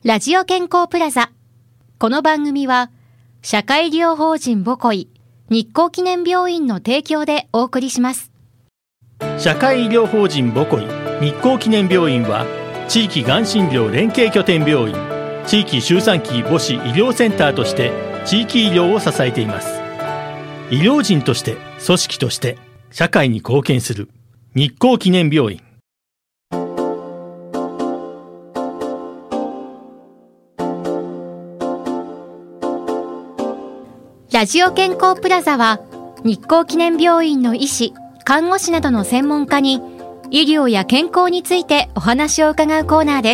ラジオ健康プラザ。この番組は社会医療法人ボコイ日光記念病院の提供でお送りします。 社会医療法人ボコイ日光記念病院は地域がん診療連携拠点病院、地域周産期母子医療センターとして地域医療を支えています。医療人として組織として社会に貢献する日光記念病院。 ラジオ健康プラザは日光記念病院の医師、看護師などの専門家に医療や健康についてお話を伺うコーナーです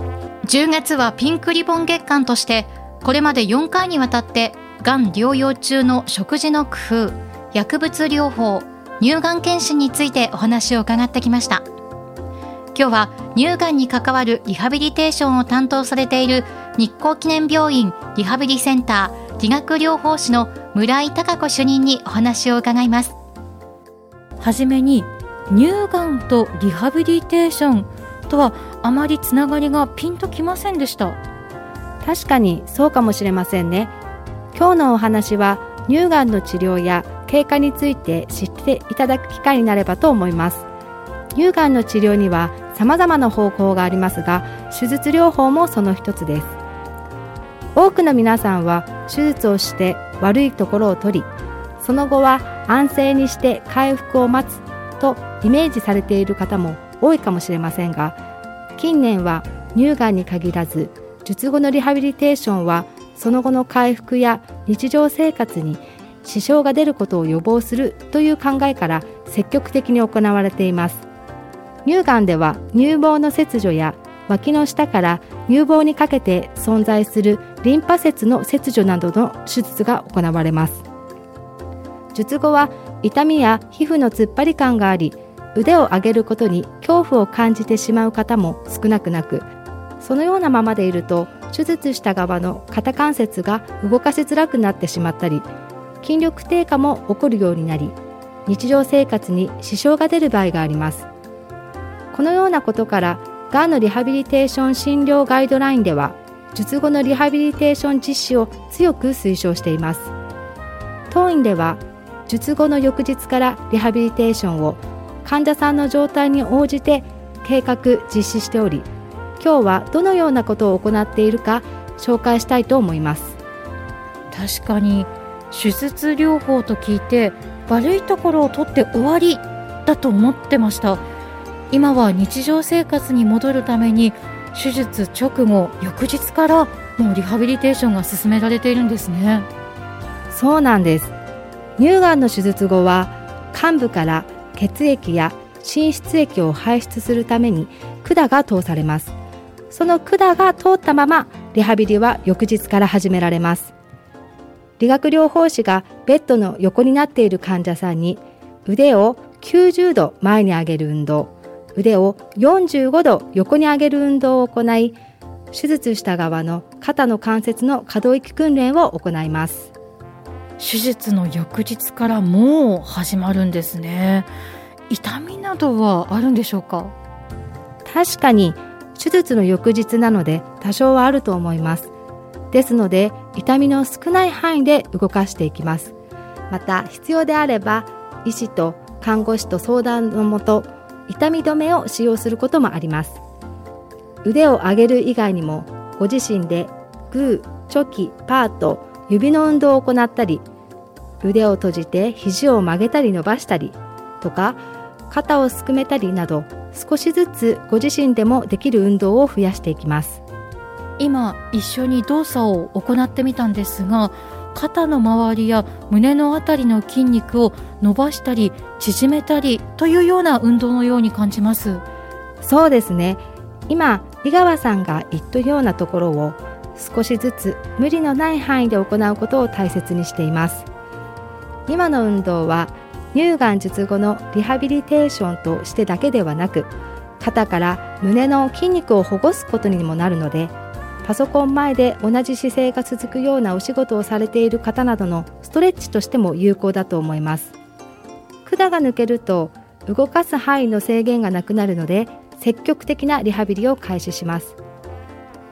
。10月はピンクリボン月間としてこれまで4回にわたってがん療養中の食事の工夫、薬物療法、乳がん検診についてお話を伺ってきました。今日は乳がんに関わるリハビリテーションを担当されている日光記念病院リハビリセンター理学療法士の村井貴子主任にお話を伺います。 はじめに乳がんとリハビリテーションとはあまりつながりがピンときませんでした。 確かにそうかもしれませんね。今日のお話は乳がんの治療や経過について知っていただく機会になればと思います。乳がんの治療には様々な方法がありますが、手術療法もその一つです。多くの皆さんは手術をして悪いところを取り、その後は安静にして回復を待つとイメージされている方も多いかもしれませんが、近年は乳がんに限らず術後のリハビリテーションはその後の回復や日常生活に支障が出ることを予防するという考えから積極的に行われています。乳がんでは乳房の切除や脇の下から乳房にかけて存在するリンパ節の切除などの手術が行われます。術後は痛みや皮膚の突っ張り感があり、腕を上げることに恐怖を感じてしまう方も少なくなく、そのようなままでいると手術した側の肩関節が動かしづらくなってしまったり、筋力低下も起こるようになり、日常生活に支障が出る場合があります。このようなことからがんのリハビリテーション診療ガイドラインでは、術後のリハビリテーション実施を強く推奨しています。当院では、術後の翌日からリハビリテーションを患者さんの状態に応じて計画実施しており、今日はどのようなことを行っているか紹介したいと思います。 確かに手術療法と聞いて悪いところを取って終わりだと思ってました。今は日常生活に戻るために手術直後翌日からもうリハビリテーションが進められているんですね。 そうなんです。乳がんの手術後は患部から血液や滲出液を排出するために管が通されます。その管が通ったままリハビリは翌日から始められます。理学療法士がベッドの横になっている患者さんに腕を90度前に上げる運動、腕を45度横に上げる運動を行い、手術した側の肩の関節の可動域訓練を行います。 手術の翌日からもう始まるんですね。痛みなどはあるんでしょうか？ 確かに手術の翌日なので多少はあると思います。ですので痛みの少ない範囲で動かしていきます。また必要であれば医師と看護師と相談のもと痛み止めを使用することもあります。腕を上げる以外にもご自身でグー、チョキ、パーと指の運動を行ったり、腕を閉じて肘を曲げたり伸ばしたりとか、肩をすくめたりなど少しずつご自身でもできる運動を増やしていきます。 今一緒に動作を行ってみたんですが、肩の周りや胸のあたりの筋肉を伸ばしたり縮めたりというような運動のように感じます。 そうですね。今井川さんが言ったようなところを少しずつ無理のない範囲で行うことを大切にしています。今の運動は乳がん術後のリハビリテーションとしてだけではなく、肩から胸の筋肉をほぐすことにもなるので、パソコン前で同じ姿勢が続くようなお仕事をされている方などのストレッチとしても有効だと思います。管が抜けると動かす範囲の制限がなくなるので、積極的なリハビリを開始します。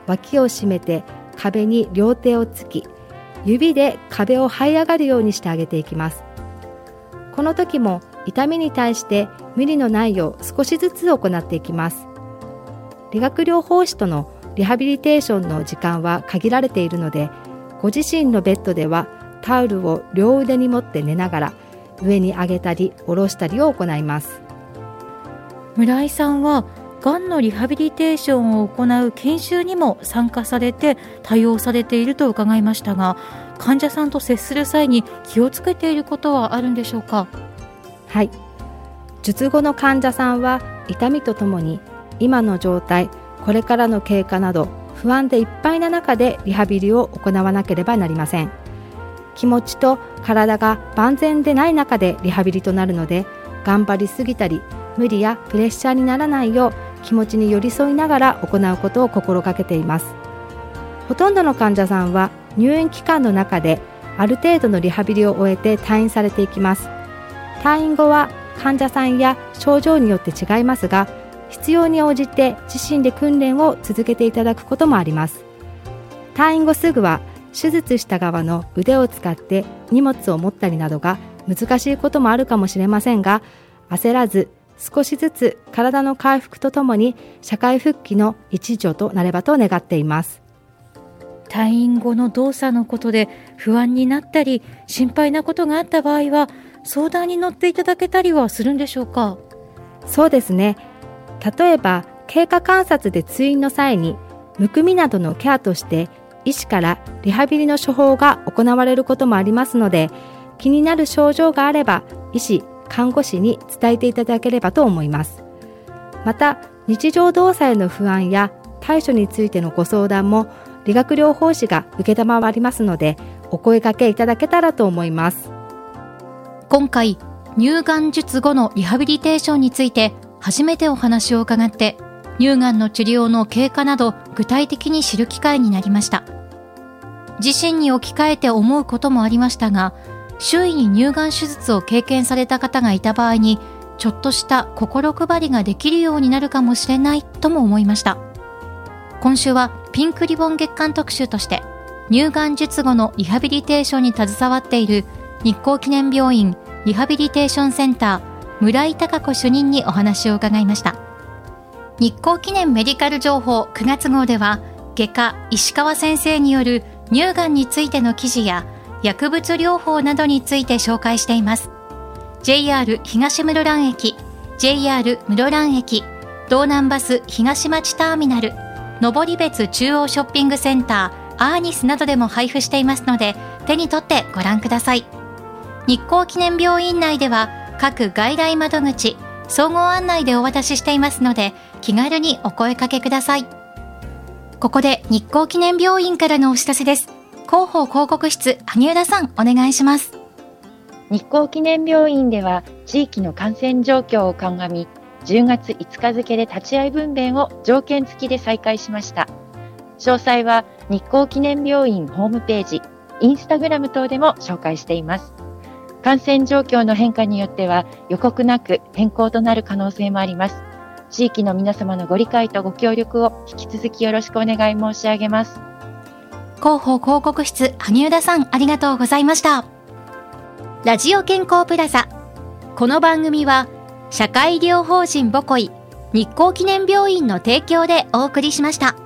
脇を締めて壁に両手をつき、指で壁を這い上がるようにしてあげていきます。この時も痛みに対して無理のないよう少しずつ行っていきます。理学療法士とのリハビリテーションの時間は限られているので、ご自身のベッドではタオルを両腕に持って寝ながら上に上げたり下ろしたりを行います。 村井さんはがんのリハビリテーションを行う研修にも参加されて対応されていると伺いましたが、患者さんと接する際に気をつけていることはあるんでしょうか？ はい、術後の患者さんは痛みとともに今の状態、これからの経過など不安でいっぱいな中でリハビリを行わなければなりません。気持ちと体が万全でない中でリハビリとなるので、頑張りすぎたり無理やプレッシャーにならないよう気持ちに寄り添いながら行うことを心がけています。ほとんどの患者さんは入院期間の中である程度のリハビリを終えて退院されていきます。退院後は患者さんや症状によって違いますが、必要に応じて自身で訓練を続けていただくこともあります。退院後すぐは手術した側の腕を使って荷物を持ったりなどが難しいこともあるかもしれませんが、焦らず少しずつ体の回復とともに社会復帰の一助となればと願っています。 退院後の動作のことで不安になったり心配なことがあった場合は相談に乗っていただけたりはするんでしょうか？ そうですね。例えば経過観察で通院の際にむくみなどのケアとして医師からリハビリの処方が行われることもありますので、気になる症状があれば医師・看護師に伝えていただければと思います。また日常動作への不安や対処についてのご相談も理学療法士が承りますので、お声掛けいただけたらと思います。 今回乳がん術後のリハビリテーションについて初めてお話を伺って、乳がんの治療の経過など具体的に知る機会になりました。自身に置き換えて思うこともありましたが、周囲に乳がん手術を経験された方がいた場合にちょっとした心配りができるようになるかもしれないとも思いました。今週はピンクリボン月間特集として乳がん術後のリハビリテーションに携わっている日光記念病院リハビリテーションセンター村井貴子主任にお話を伺いました。日光記念メディカル情報9月号では、外科石川先生による乳がんについての記事や薬物療法などについて紹介しています。 JR 東室蘭駅、 JR 室蘭駅、道南バス東町ターミナル、登別中央ショッピングセンターアーニスなどでも配布していますので、手に取ってご覧ください。日光記念病院内では各外来窓口、総合案内でお渡ししていますので、気軽にお声かけください。ここで日光記念病院からのお知らせです。広報広告室、萩生田さん、お願いします。 日光記念病院では地域の感染状況を鑑み、10月5日付で立ち会い分娩を条件付きで再開しました。詳細は日光記念病院ホームページ、インスタグラム等でも紹介しています。感染状況の変化によっては予告なく変更となる可能性もあります。地域の皆様のご理解とご協力を引き続きよろしくお願い申し上げます。 広報広告室、萩生田さん、ありがとうございました。ラジオ健康プラザ。この番組は社会医療法人ボコイ日光記念病院の提供でお送りしました。